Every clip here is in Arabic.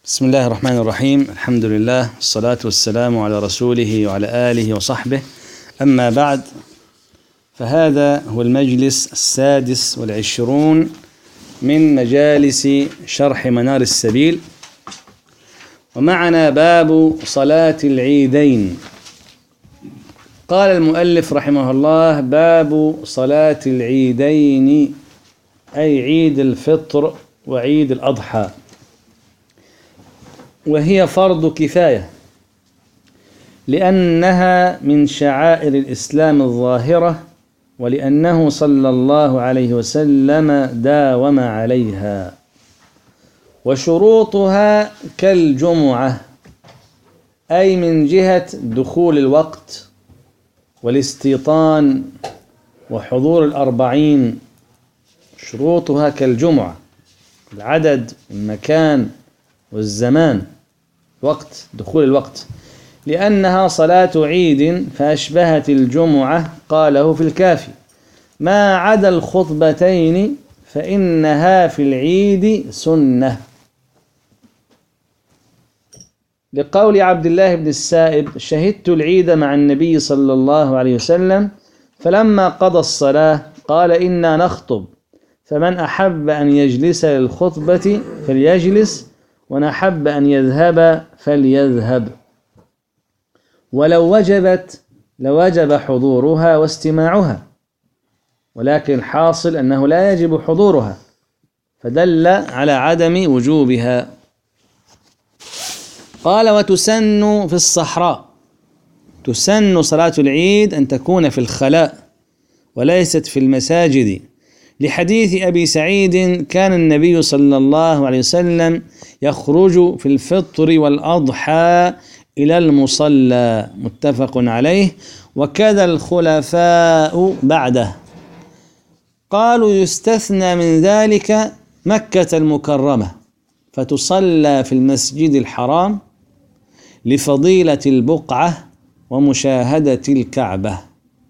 بسم الله الرحمن الرحيم. الحمد لله والصلاة والسلام على رسوله وعلى آله وصحبه. أما بعد، فهذا هو المجلس 26 من مجالس شرح منار السبيل، ومعنا باب صلاة العيدين. قال المؤلف رحمه الله: باب صلاة العيدين، أي عيد الفطر وعيد الأضحى، وهي فرض كفاية لأنها من شعائر الإسلام الظاهرة، ولأنه صلى الله عليه وسلم داوم عليها. وشروطها كالجمعة، أي من جهة دخول الوقت والاستيطان وحضور الأربعين. شروطها كالجمعة، العدد المكان والزمان، وقت دخول الوقت، لأنها صلاة عيد فأشبهت الجمعة. قاله في الكافي: ما عدا الخطبتين فإنها في العيد سنة. لقول عبد الله بن السائب: شهدت العيد مع النبي صلى الله عليه وسلم، فلما قضى الصلاة قال: إنا نخطب، فمن أحب أن يجلس للخطبة فليجلس، ومن أحب أن يذهب فليذهب. ولو وجبت لوجب حضورها واستماعها، ولكن الحاصل أنه لا يجب حضورها، فدل على عدم وجوبها. قال: وتسن في الصحراء. تسن صلاة العيد أن تكون في الخلاء وليست في المساجد، لحديث أبي سعيد: كان النبي صلى الله عليه وسلم يخرج في الفطر والأضحى إلى المصلى، متفق عليه، وكذا الخلفاء بعده. قالوا: يستثنى من ذلك مكة المكرمة، فتصلى في المسجد الحرام لفضيلة البقعة ومشاهدة الكعبة.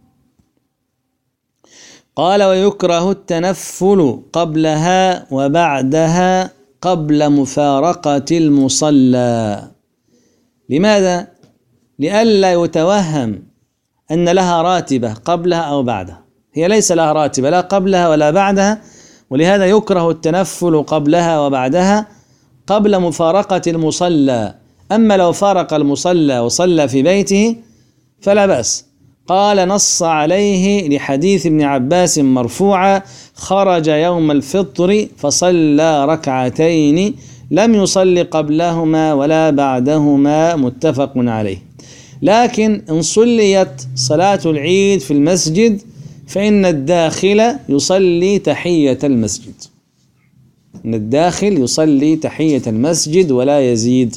قال: ويكره التنفل قبلها وبعدها قبل مفارقة المصلى. لماذا؟ لئلا يتوهم أن لها راتبة قبلها أو بعدها. هي ليس لها راتبة لا قبلها ولا بعدها، ولهذا يكره التنفل قبلها وبعدها قبل مفارقة المصلى. أما لو فارق المصلى وصلى في بيته فلا بأس. قال: نص عليه لحديث ابن عباس مرفوعا: خرج يوم الفطر فصلى ركعتين لم يصل قبلهما ولا بعدهما، متفق عليه. لكن إن صليت صلاة العيد في المسجد فإن الداخل يصلي تحية المسجد، إن الداخل يصلي تحية المسجد ولا يزيد.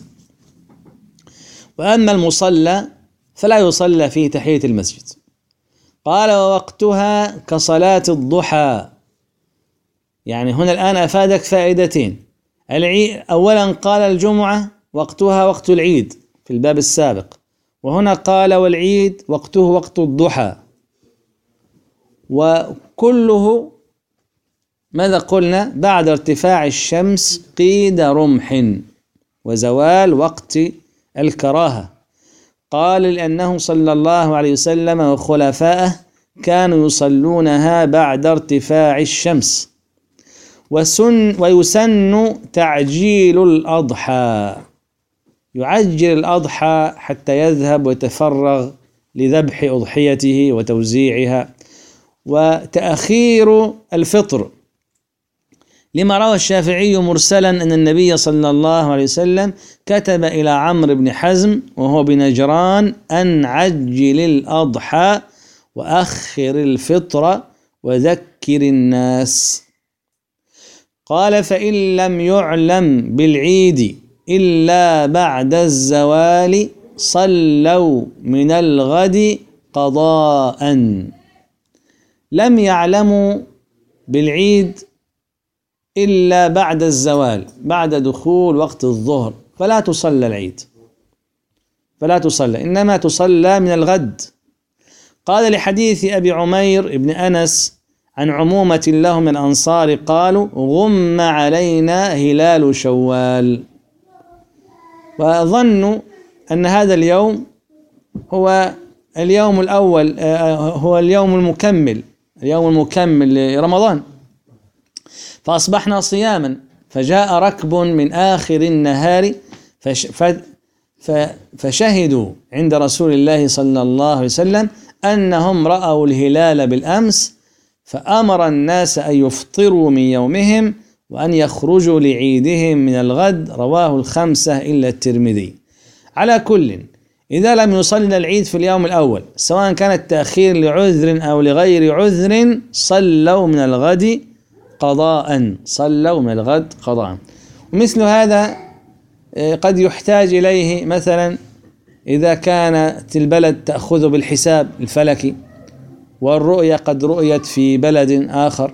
وأما المصلى فلا يصلى فيه تحية المسجد. قال: ووقتها كصلاة الضحى. يعني هنا الآن أفادك فائدتين. أولا قال الجمعة وقتها وقت العيد في الباب السابق، وهنا قال والعيد وقته وقت الضحى، وكله ماذا قلنا؟ بعد ارتفاع الشمس قيد رمح وزوال وقت الكراهة. قال: لأنه صلى الله عليه وسلم وخلفائه كانوا يصلونها بعد ارتفاع الشمس. ويسن تعجيل الأضحى، يعجل الأضحى حتى يذهب ويتفرغ لذبح أضحيته وتوزيعها. وتأخير الفطر، لما روى الشافعي مرسلا أن النبي صلى الله عليه وسلم كتب إلى عمرو بن حزم وهو بنجران: أن عجل الأضحى وأخر الفطر وذكر الناس. قال: فإن لم يعلم بالعيد إلا بعد الزوال صلوا من الغد قضاء. لم يعلموا بالعيد إلا بعد الزوال، بعد دخول وقت الظهر، فلا تصلى العيد، فلا تصلى، إنما تصلى من الغد. قال: لحديث أبي عمير ابن أنس عن عمومة لهم الأنصار قالوا: غم علينا هلال شوال. وظنوا أن هذا اليوم هو اليوم الأول، هو اليوم المكمل لرمضان، فأصبحنا صياما. فجاء ركب من آخر النهار فشهدوا عند رسول الله صلى الله عليه وسلم أنهم رأوا الهلال بالأمس، فأمر الناس أن يفطروا من يومهم وأن يخرجوا لعيدهم من الغد. رواه الخمسة إلا الترمذي. على كل، إذا لم يصلي العيد في اليوم الأول، سواء كان التأخير لعذر أو لغير عذر، صلوا من الغد قضاء. ومثل هذا قد يحتاج إليه مثلا إذا كانت البلد تأخذ بالحساب الفلكي والرؤية قد رؤيت في بلد آخر،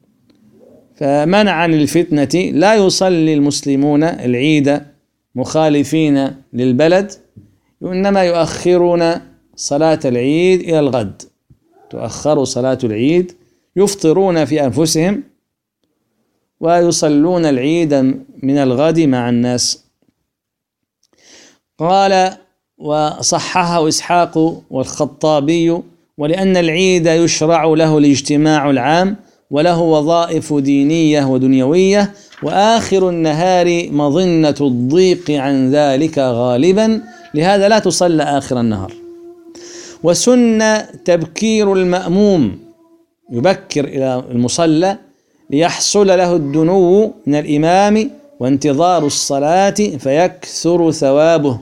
فمنعا للفتنة لا يصلي المسلمون العيد مخالفين للبلد، وإنما يؤخرون صلاة العيد إلى الغد، تؤخر صلاة العيد، يفطرون في أنفسهم ويصلون العيد من الغد مع الناس. قال وصححه إسحاق والخطابي: ولأن العيد يشرع له الاجتماع العام وله وظائف دينية ودنيوية، وآخر النهار مظنة الضيق عن ذلك غالبا، لهذا لا تصلى آخر النهار. وسن تبكير المأموم، يبكر إلى المصلى ليحصل له الدنو من الإمام وانتظار الصلاة فيكثر ثوابه.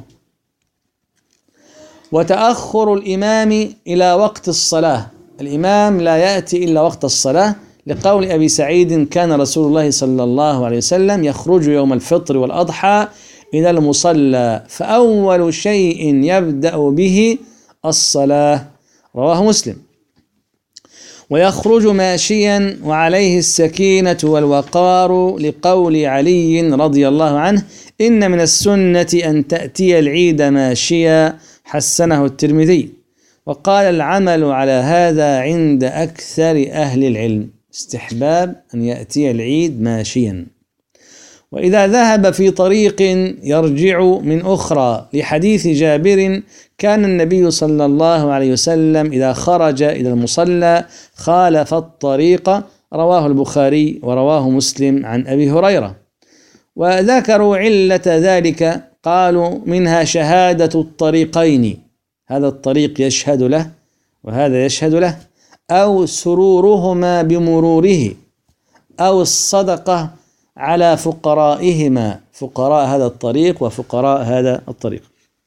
وتأخر الإمام إلى وقت الصلاة، الإمام لا يأتي إلا وقت الصلاة، لقول أبي سعيد: كان رسول الله صلى الله عليه وسلم يخرج يوم الفطر والأضحى إلى المصلى فأول شيء يبدأ به الصلاة. رواه مسلم. ويخرج ماشيا وعليه السكينة والوقار، لقول علي رضي الله عنه: إن من السنة أن تأتي العيد ماشيا، حسنه الترمذي. وقال العمل على هذا عند أكثر أهل العلم، استحباب أن يأتي العيد ماشيا. وإذا ذهب في طريق يرجع من أخرى، لحديث جابر: كان النبي صلى الله عليه وسلم إذا خرج إلى المصلى خالف الطريق. رواه البخاري ورواه مسلم عن أبي هريرة. وذكروا علة ذلك، قالوا: منها شهادة الطريقين، هذا الطريق يشهد له وهذا يشهد له، أو سرورهما بمروره، أو الصدقة على فقرائهما، فقراء هذا الطريق وفقراء هذا الطريق.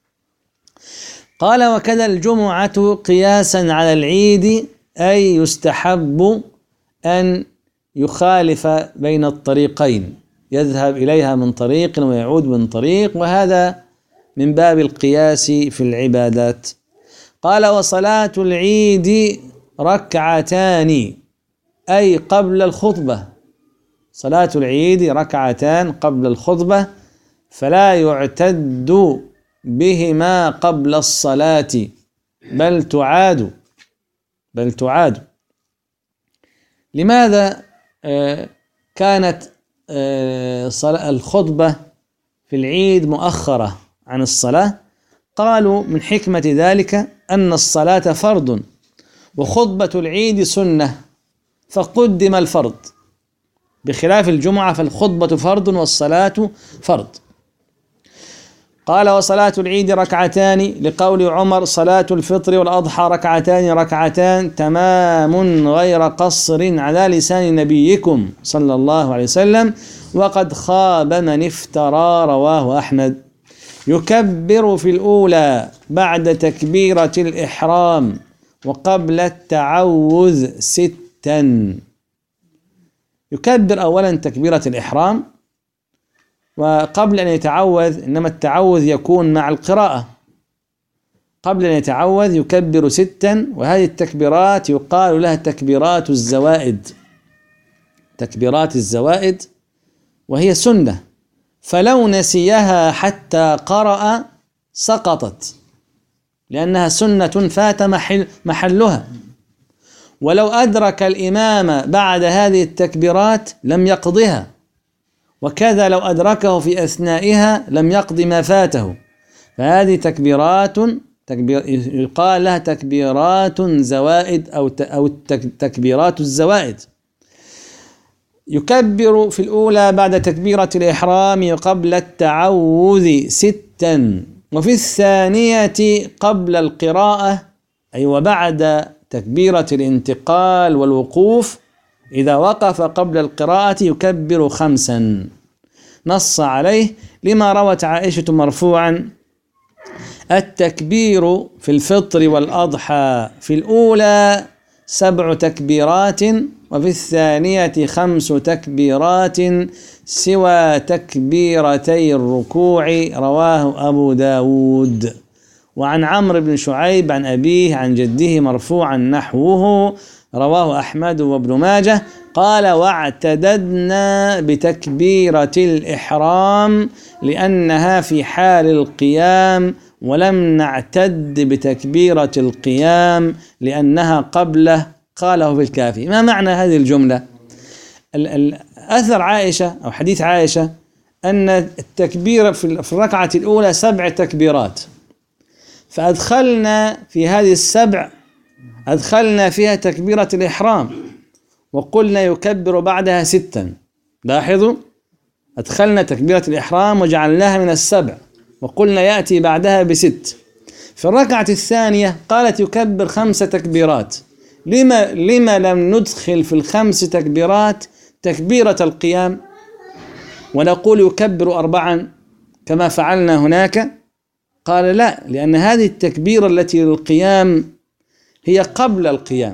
قال: وكذا الجمعة قياسا على العيد، أي يستحب أن يخالف بين الطريقين، يذهب إليها من طريق ويعود من طريق، وهذا من باب القياس في العبادات. قال: وصلاة العيد ركعتان، أي قبل الخطبة، صلاة العيد ركعتان قبل الخطبة، فلا يعتد بهما قبل الصلاة، بل تعاد. لماذا كانت الخطبة في العيد مؤخرة عن الصلاة؟ قالوا: من حكمة ذلك أن الصلاة فرض وخطبة العيد سنة، فقدم الفرض، بخلاف الجمعة فالخطبة فرض والصلاة فرض. قال: وصلاة العيد ركعتان، لقول عمر: صلاة الفطر والأضحى ركعتان تمام غير قصر، على لسان نبيكم صلى الله عليه وسلم، وقد خاب من افترى. رواه أحمد. يكبر في الأولى بعد تكبيرة الإحرام وقبل التعوذ 6. يكبر أولا تكبيرة الإحرام، وقبل أن يتعوذ، إنما التعوذ يكون مع القراءة، قبل أن يتعوذ يكبر 6، وهذه التكبيرات يقال لها تكبيرات الزوائد، وهي سنة، فلو نسيها حتى قرأ سقطت، لأنها سنة فات محلها. ولو أدرك الإمام بعد هذه التكبيرات لم يقضها، وكذا لو أدركه في أثنائها لم يقض ما فاته. فهذه يقال لها تكبيرات زوائد أو تكبيرات الزوائد. يكبر في الأولى بعد تكبيرة الإحرام قبل التعوذ 6، وفي الثانية قبل القراءة أي وبعد تكبيرة الانتقال والوقوف، إذا وقف قبل القراءة يكبر 5. نص عليه لما روت عائشة مرفوعا: التكبير في الفطر والأضحى في الأولى 7 تكبيرات، وفي الثانية 5 تكبيرات سوى تكبيرتي الركوع. رواه أبو داود. وعن عمرو بن شعيب عن أبيه عن جده مرفوعا نحوه. رواه أحمد وابن ماجه. قال: واعتددنا بتكبيرة الإحرام لأنها في حال القيام، ولم نعتد بتكبيرة القيام لأنها قبله. قاله في الكافي. ما معنى هذه الجملة؟ أثر عائشة أو حديث عائشة أن التكبير في الركعة الأولى 7 تكبيرات، فأدخلنا في هذه ال7 أدخلنا فيها تكبيرة الإحرام، وقلنا يكبر بعدها 6. لاحظوا، أدخلنا تكبيرة الإحرام وجعلناها من 7، وقلنا يأتي بعدها ب6. في الركعة الثانية قالت يكبر 5 تكبيرات. لما لم ندخل في ال5 تكبيرات تكبيرة القيام ونقول يكبر 4 كما فعلنا هناك؟ قال: لا، لأن هذه التكبيرة التي للقيام هي قبل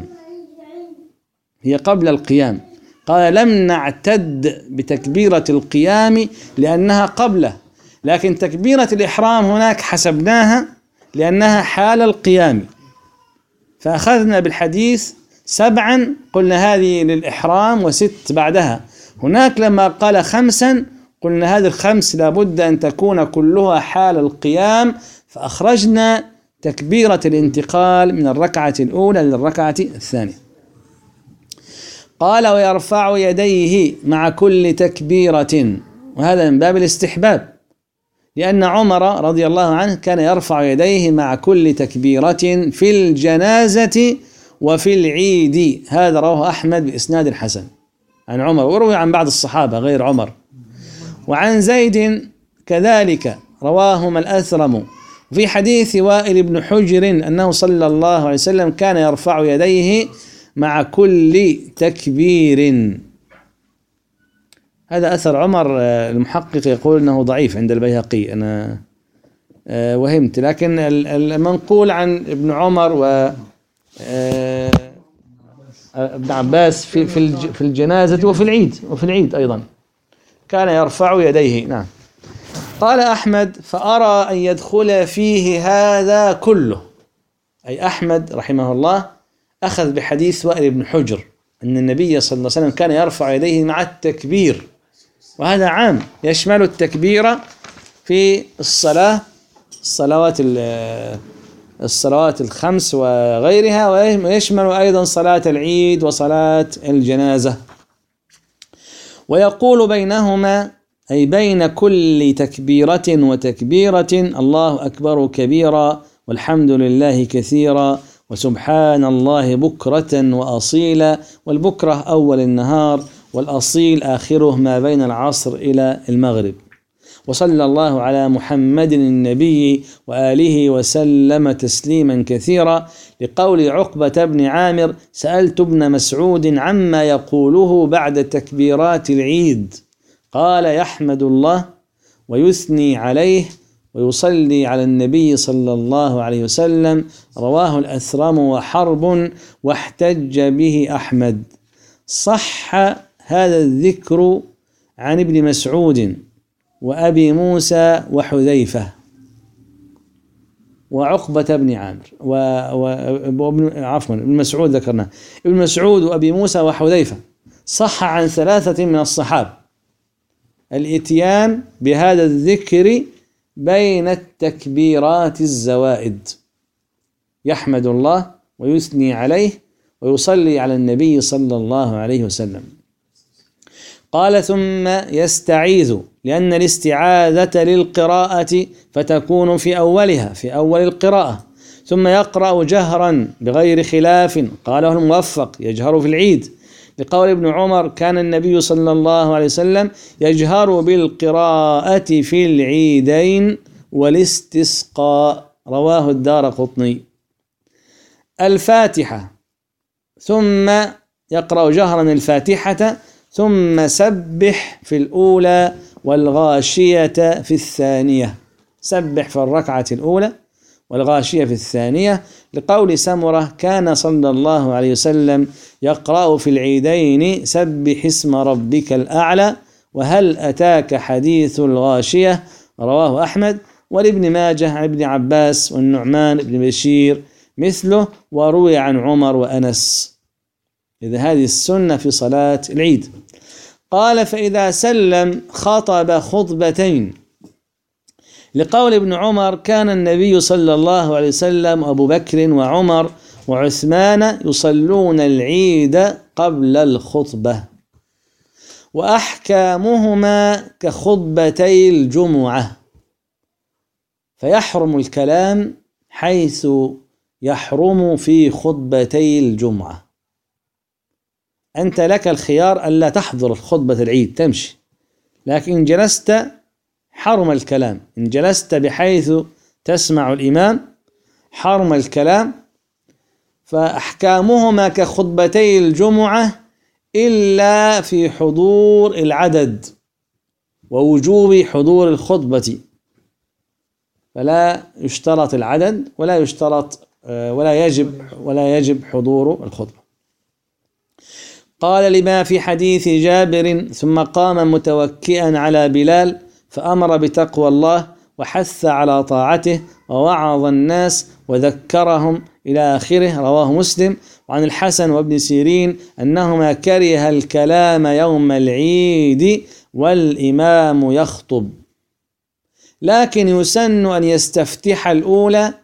القيام. قال: لم نعتد بتكبيرة القيام لأنها قبله، لكن تكبيرة الإحرام هناك حسبناها لأنها حال القيام، فأخذنا بالحديث 7 قلنا هذه للإحرام و6 بعدها. هناك لما قال 5 قلنا هذه ال5 لابد أن تكون كلها حال القيام، فأخرجنا تكبيرة الانتقال من الركعة الأولى للركعة الثانية. قال: ويرفع يديه مع كل تكبيرة، وهذا من باب الاستحباب، لأن عمر رضي الله عنه كان يرفع يديه مع كل تكبيرة في الجنازة وفي العيد. هذا رواه أحمد بإسناد حسن عن عمر، وروي عن بعض الصحابة غير عمر. وعن زيد كذلك رواهما الأثرم. وفي حديث وائل بن حجر أنه صلى الله عليه وسلم كان يرفع يديه مع كل تكبير. هذا أثر عمر، المحقق يقول أنه ضعيف عند البيهقي، أنا وهمت، لكن المنقول عن ابن عمر و ابن عباس في الجنازة وفي العيد أيضا كان يرفع يديه. نعم. قال أحمد: فأرى أن يدخل فيه هذا كله، أي أحمد رحمه الله أخذ بحديث وائل بن حجر أن النبي صلى الله عليه وسلم كان يرفع يديه مع التكبير، وهذا عام يشمل التكبير في الصلوات الخمس وغيرها، ويشمل أيضا صلاة العيد وصلاة الجنازة. ويقول بينهما أي بين كل تكبيرة وتكبيرة: الله أكبر كبيرا، والحمد لله كثيرا، وسبحان الله بكرة وأصيلا. والبكرة أول النهار، والأصيل آخره ما بين العصر إلى المغرب. وصلى الله على محمد النبي وآله وسلم تسليما كثيرا. لقول عقبة بن عامر: سألت ابن مسعود عما يقوله بعد تكبيرات العيد، قال: يحمد الله ويثني عليه ويصلي على النبي صلى الله عليه وسلم. رواه الأثرم وحرب، واحتج به أحمد. صح هذا الذكر عن ابن مسعود وأبي موسى وحذيفة وعقبة بن عامر ابن مسعود ذكرنا، ابن مسعود وأبي موسى وحذيفة. صح عن 3 من الصحابة الإتيان بهذا الذكر بين التكبيرات الزوائد: يحمد الله ويثني عليه ويصلي على النبي صلى الله عليه وسلم. قال ثم يستعيذ، لأن الاستعاذة للقراءة فتكون في أولها، في أول القراءة، ثم يقرأ جهرا بغير خلاف، قاله الموفق يجهر في العيد، لقول ابن عمر كان النبي صلى الله عليه وسلم يجهر بالقراءة في العيدين والاستسقاء، رواه الدارقطني. الفاتحة، ثم يقرأ جهرا الفاتحة، ثم سبح في الأولى والغاشية في الثانية، سبح في الركعة الأولى والغاشية في الثانية، لقول سمرة كان صلى الله عليه وسلم يقرأ في العيدين سبح اسم ربك الأعلى وهل أتاك حديث الغاشية، رواه أحمد، ولابن ماجه عن ابن عباس والنعمان بن بشير مثله، وروي عن عمر وأنس. إذا هذه السنة في صلاة العيد. قال فإذا سلم خطب خطبتين، لقول ابن عمر كان النبي صلى الله عليه وسلم أبو بكر وعمر وعثمان يصلون العيد قبل الخطبة، وأحكامهما كخطبتي الجمعة، فيحرم الكلام حيث يحرم في خطبتي الجمعة. أنت لك الخيار ألا تحضر خطبة العيد تمشي، لكن إن جلست حرم الكلام، إن جلست بحيث تسمع الإمام حرم الكلام. فأحكامهما كخطبتي الجمعة إلا في حضور العدد ووجوب حضور الخطبة، فلا يشترط العدد ولا يشترط ولا يجب حضور الخطبة. قال لما في حديث جابر ثم قام متوكئا على بلال فأمر بتقوى الله وحث على طاعته ووعظ الناس وذكرهم إلى آخره، رواه مسلم. وعن الحسن وابن سيرين أنهما كره الكلام يوم العيد والإمام يخطب، لكن يسن أن يستفتح الأولى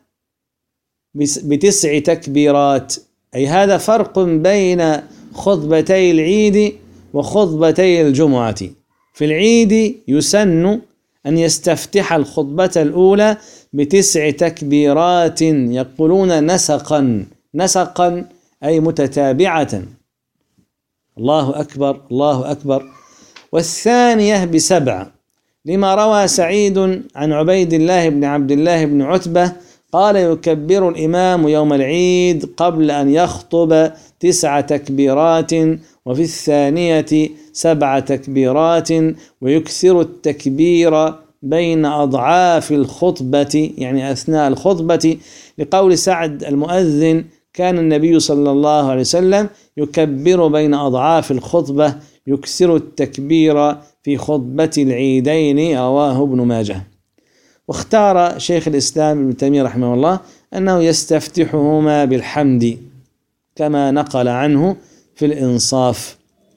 ب9 تكبيرات، أي هذا فرق بين خطبتي العيد وخطبتي الجمعة. في العيد يسن أن يستفتح الخطبة الأولى ب9 تكبيرات، يقولون نسقا أي متتابعة، الله أكبر الله أكبر، والثانية ب7، لما روى سعيد عن عبيد الله بن عبد الله بن عتبة قال يكبر الإمام يوم العيد قبل أن يخطب 9 تكبيرات، وفي الثانية 7 تكبيرات، ويكثر التكبير بين أضعاف الخطبة، يعني أثناء الخطبة، لقول سعد المؤذن كان النبي صلى الله عليه وسلم يكبر بين أضعاف الخطبة، يكثر التكبير في خطبة العيدين، رواه ابن ماجه. واختار شيخ الإسلام ابن تيمية رحمه الله أنه يستفتحهما بالحمد كما نقل عنه في الإنصاف.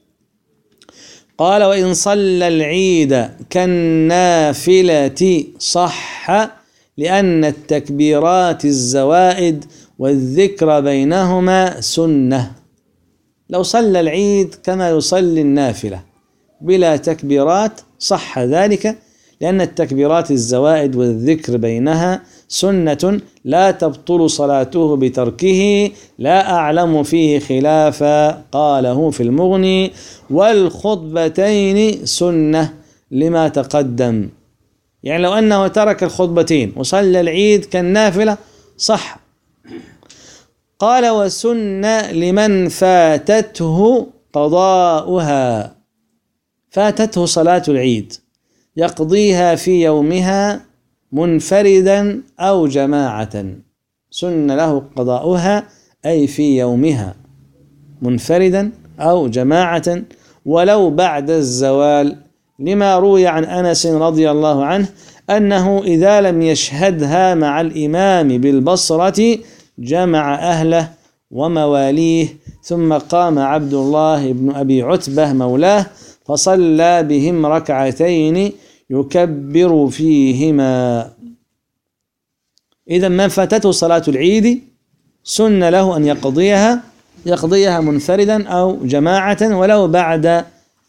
قال وإن صلى العيد كالنافلة صح، لأن التكبيرات الزوائد والذكر بينهما سنة. لو صلى العيد كما يصلي النافلة بلا تكبيرات صح ذلك، لأن التكبيرات الزوائد والذكر بينها سنة لا تبطل صلاته بتركه، لا أعلم فيه خلافا، قاله في المغني. والخطبتين سنة لما تقدم، يعني لو أنه ترك الخطبتين وصلى العيد كالنافلة صح. قال وسن لمن فاتته قضاؤها، فاتته صلاة العيد يقضيها في يومها منفردا أو جماعة، سن له قضاؤها أي في يومها منفردا أو جماعة ولو بعد الزوال، لما روي عن أنس رضي الله عنه أنه إذا لم يشهدها مع الإمام بالبصرة جمع أهله ومواليه، ثم قام عبد الله بن أبي عتبة مولاه فصلى بهم ركعتين يكبر فيهما. إذا من فاتته صلاة العيد سن له أن يقضيها منفردا أو جماعة ولو بعد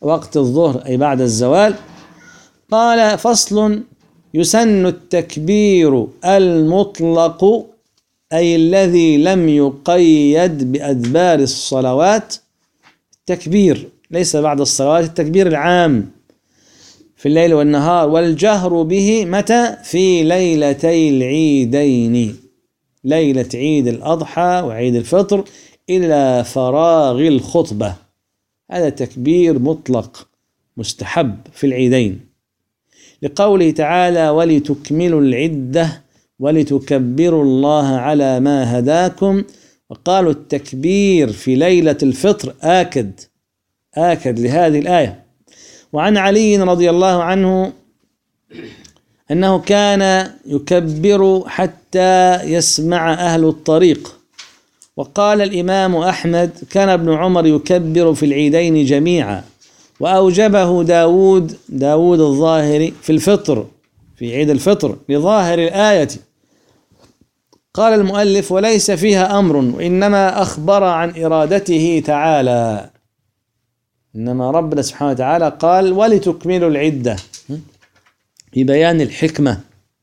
وقت الظهر أي بعد الزوال. قال: فصل: يسن التكبير المطلق أي الذي لم يقيد بأدبار الصلوات. التكبير ليس بعد الصلوات، التكبير العام في الليل والنهار، والجهر به متى؟ في ليلتي العيدين، ليلة عيد الأضحى وعيد الفطر إلى فراغ الخطبة. هذا تكبير مطلق مستحب في العيدين، لقوله تعالى: ولتكملوا العدة ولتكبروا الله على ما هداكم. وقالوا التكبير في ليلة الفطر آكد لهذه الآية. وعن علي رضي الله عنه أنه كان يكبر حتى يسمع أهل الطريق. وقال الإمام أحمد: كان ابن عمر يكبر في العيدين جميعا، وأوجبه داود الظاهري في الفطر، في عيد الفطر، لظاهر الآية. قال المؤلف: وليس فيها أمر، وإنما أخبر عن إرادته تعالى. إنما ربنا سبحانه وتعالى قال: ولتكملوا العدة، في بيان الحكمة.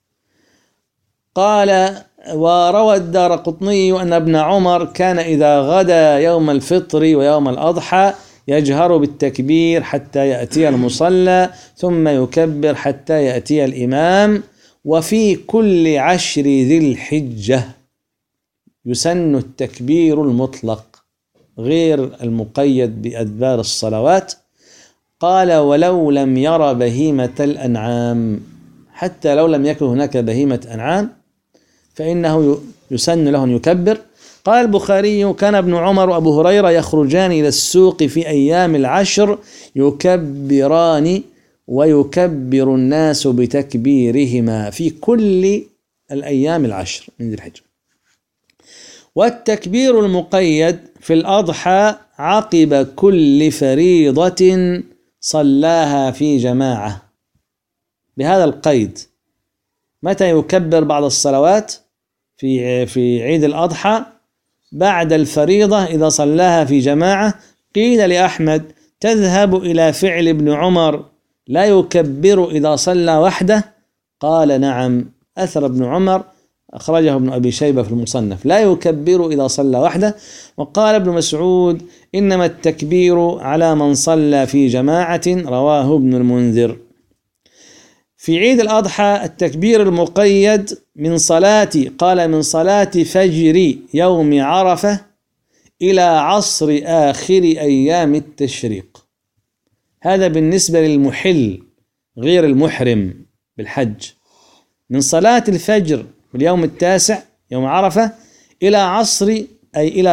قال: وروى الدارقطني أن ابن عمر كان إذا غدا يوم الفطر ويوم الأضحى يجهر بالتكبير حتى يأتي المصلى، ثم يكبر حتى يأتي الإمام. وفي كل 10 ذي الحجة يسن التكبير المطلق غير المقيد بأدبار الصلوات. قال: ولو لم ير بهيمة الأنعام، حتى لو لم يكن هناك بهيمة أنعام فإنه يسن له أن يكبر. قال البخاري: كان ابن عمر وأبو هريرة يخرجان إلى السوق في أيام العشر يكبران ويكبر الناس بتكبيرهما في كل الأيام العشر من ذي الحجة. والتكبير المقيد في الأضحى عقب كل فريضة صلاها في جماعة، بهذا القيد. متى يكبر بعض الصلوات؟ في عيد الأضحى بعد الفريضة إذا صلاها في جماعة. قيل لأحمد: تذهب إلى فعل ابن عمر لا يكبر إذا صلى وحده؟ قال: نعم. أثر ابن عمر أخرجه ابن أبي شيبة في المصنف، لا يكبر إذا صلى وحده. وقال ابن مسعود: إنما التكبير على من صلى في جماعة، رواه ابن المنذر. في عيد الأضحى التكبير المقيد من صلاة فجر يوم عرفة إلى عصر آخر أيام التشريق. هذا بالنسبة للمحل غير المحرم بالحج، من صلاة الفجر في اليوم التاسع يوم عرفة إلى عصر، أي إلى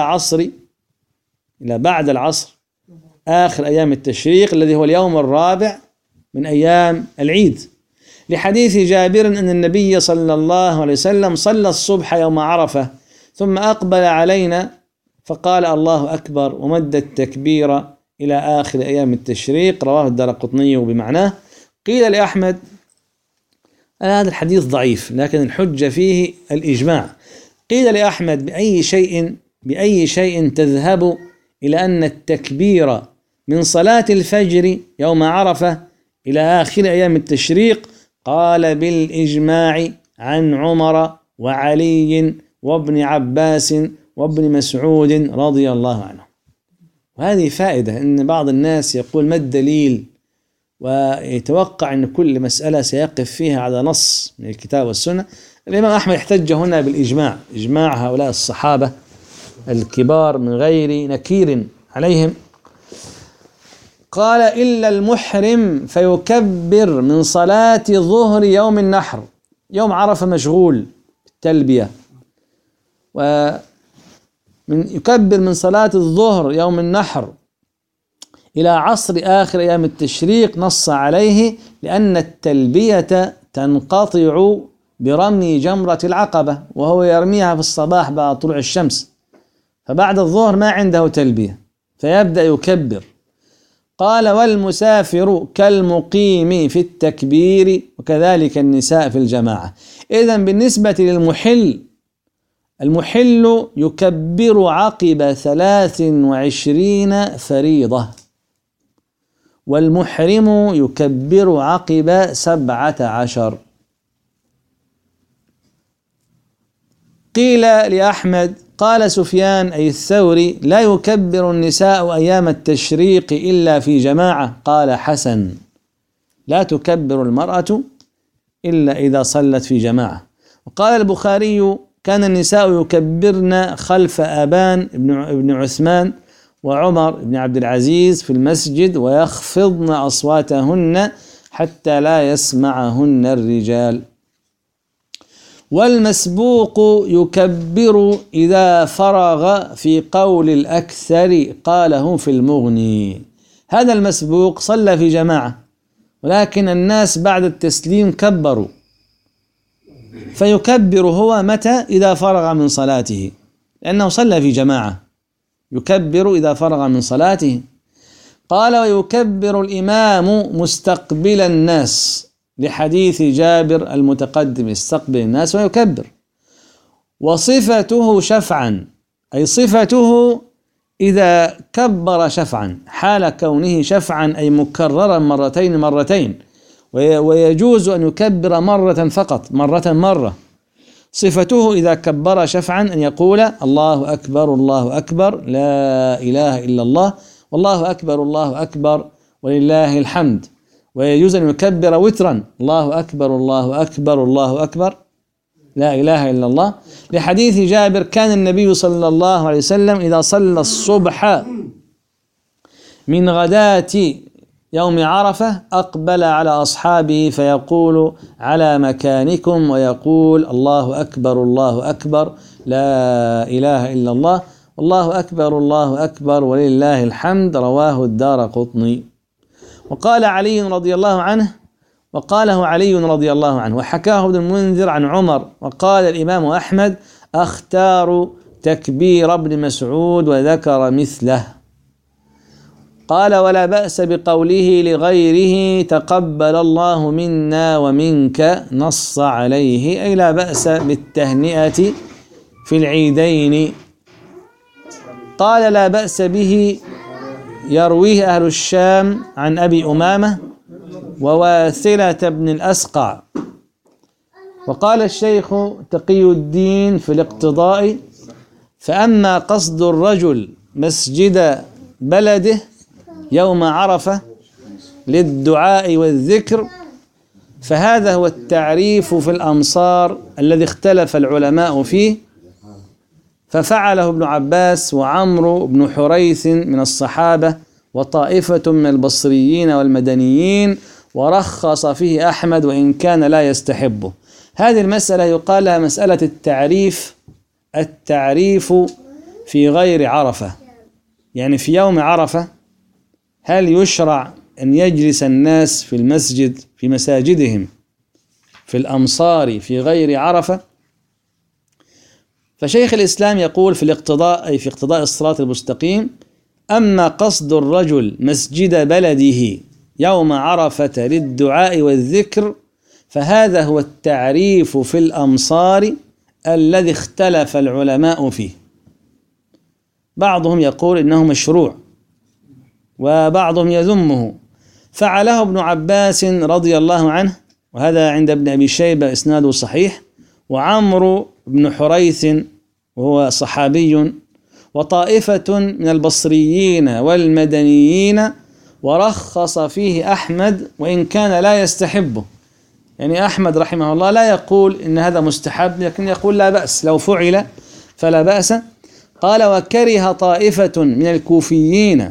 بعد العصر آخر أيام التشريق الذي هو اليوم الرابع من أيام العيد، لحديث جابر أن النبي صلى الله عليه وسلم صلى الصبح يوم عرفة ثم أقبل علينا فقال: الله أكبر، ومد التكبير إلى آخر أيام التشريق. رواه الدارقطني بمعناه. قيل لأحمد: هذا الحديث ضعيف، لكن الحجة فيه الإجماع. قيل لأحمد: بأي شيء تذهب إلى أن التكبير من صلاة الفجر يوم عرفة إلى آخر أيام التشريق؟ قال: بالإجماع عن عمر وعلي وابن عباس وابن مسعود رضي الله عنه. وهذه فائدة، أن بعض الناس يقول: ما الدليل؟ ويتوقع أن كل مسألة سيقف فيها على نص من الكتاب والسنة. الإمام أحمد احتج هنا بالإجماع، إجماع هؤلاء الصحابة الكبار من غير نكير عليهم. قال: إلا المحرم فيكبر من صلاة ظهر يوم النحر. يوم عرفة مشغول بالتلبية، يكبر من صلاة الظهر يوم النحر إلى عصر آخر أيام التشريق، نص عليه لأن التلبية تنقطع برمي جمرة العقبة، وهو يرميها في الصباح بعد طلوع الشمس، فبعد الظهر ما عنده تلبية فيبدأ يكبر. قال: والمسافر كالمقيم في التكبير، وكذلك النساء في الجماعة. إذن بالنسبة للمحل، المحل يكبر عقب 23 فريضة، والمحرم يكبر عقب 17. قيل لأحمد قال سفيان أي الثوري لا يكبر النساء أيام التشريق إلا في جماعة. قال حسن لا تكبر المرأة إلا إذا صلت في جماعة. وقال البخاري كان النساء يكبرن خلف أبان بن عثمان وعمر بن عبد العزيز في المسجد ويخفضن أصواتهن حتى لا يسمعهن الرجال. والمسبوق يكبر إذا فرغ في قول الأكثر قاله في المغني. هذا المسبوق صلى في جماعة ولكن الناس بعد التسليم كبروا، فيكبر هو متى؟ إذا فرغ من صلاته، لأنه صلى في جماعة، يكبر إذا فرغ من صلاته. قال ويكبر الإمام مستقبل الناس لحديث جابر المتقدم استقبل الناس ويكبر. وصفته شفعا، أي صفته إذا كبر شفعا حال كونه شفعا أي مكررا مرتين، ويجوز أن يكبر مرة فقط، مرة. صفته إذا كبر شفعا أن يقول الله أكبر الله أكبر لا إله إلا الله والله أكبر ولله الحمد. ويجوز أن يكبر وترا الله أكبر الله أكبر لا إله إلا الله، لحديث جابر كان النبي صلى الله عليه وسلم إذا صلى الصبح من غداة يوم عرفة أقبل على أصحابه فيقول على مكانكم ويقول الله أكبر لا إله إلا الله والله أكبر ولله الحمد. رواه الدارقطني. وقاله علي رضي الله عنه وحكاه ابن المنذر عن عمر. وقال الإمام أحمد أختار تكبير ابن مسعود وذكر مثله. قال ولا بأس بقوله لغيره تقبل الله منا ومنك، نص عليه أي لا بأس بالتهنئة في العيدين. قال لا بأس به يرويه أهل الشام عن أبي أمامة وواثلة بن الأسقع. وقال الشيخ تقي الدين في الاقتضاء فأما قصد الرجل مسجد بلده يوم عرفة للدعاء والذكر فهذا هو التعريف في الأمصار الذي اختلف العلماء فيه، ففعله ابن عباس وعمرو بن حريث من الصحابة وطائفة من البصريين والمدنيين، ورخص فيه أحمد وإن كان لا يستحبه. هذه المسألة يقال لها مسألة التعريف في غير عرفة، يعني في يوم عرفة هل يشرع أن يجلس الناس في المسجد في مساجدهم في الأمصار في غير عرفة؟ فشيخ الإسلام يقول في الاقتضاء أي في اقتضاء الصراط المستقيم أما قصد الرجل مسجد بلده يوم عرفة للدعاء والذكر فهذا هو التعريف في الأمصار الذي اختلف العلماء فيه. بعضهم يقول إنه مشروع وبعضهم يذمه. فعله ابن عباس رضي الله عنه وهذا عند ابن أبي شيبة إسناده صحيح، وعمرو بن حريث وهو صحابي، وطائفة من البصريين والمدنيين، ورخص فيه أحمد وإن كان لا يستحبه. يعني أحمد رحمه الله لا يقول إن هذا مستحب لكن يقول لا بأس لو فعل فلا بأس. قال وكره طائفة من الكوفيين،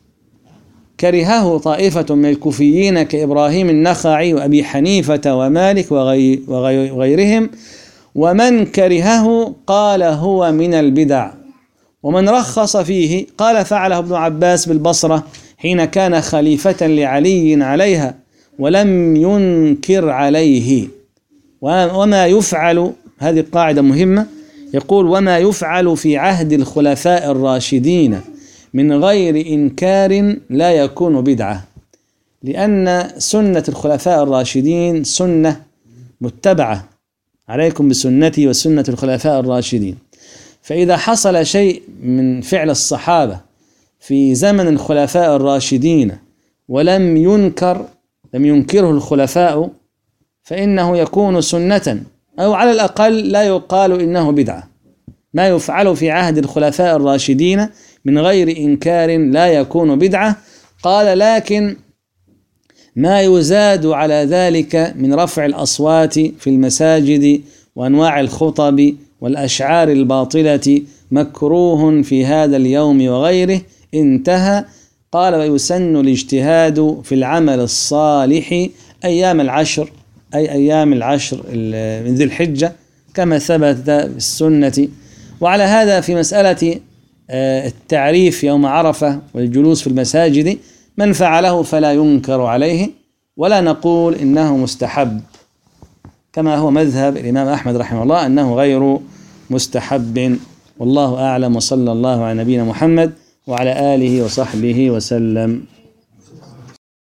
كرهه طائفة من الكوفيين كإبراهيم النخعي وأبي حنيفة ومالك وغيرهم، ومن كرهه قال هو من البدع. ومن رخص فيه قال فعله ابن عباس بالبصرة حين كان خليفة لعلي عليها ولم ينكر عليه. وما يفعل، هذه قاعدة مهمة، يقول وما يفعل في عهد الخلفاء الراشدين من غير إنكار لا يكون بدعة، لأن سنة الخلفاء الراشدين سنة متبعة، عليكم بسنتي وسنة الخلفاء الراشدين. فإذا حصل شيء من فعل الصحابة في زمن الخلفاء الراشدين ولم ينكره الخلفاء فإنه يكون سنة، أو على الأقل لا يقال إنه بدعة. ما يفعل في عهد الخلفاء الراشدين من غير إنكار لا يكون بدعة. قال: لكن ما يزاد على ذلك من رفع الأصوات في المساجد وأنواع الخطب والأشعار الباطلة مكروه في هذا اليوم وغيره. انتهى. قال: ويسن الاجتهاد في العمل الصالح أيام العشر، أي أيام العشر من ذي الحجة كما ثبت في السنة. وعلى هذا في مسألة التعريف يوم عرفة والجلوس في المساجد، من فعله فلا ينكر عليه، ولا نقول إنه مستحب، كما هو مذهب الإمام أحمد رحمه الله أنه غير مستحب. والله أعلم، وصلى الله على نبينا محمد وعلى آله وصحبه وسلم.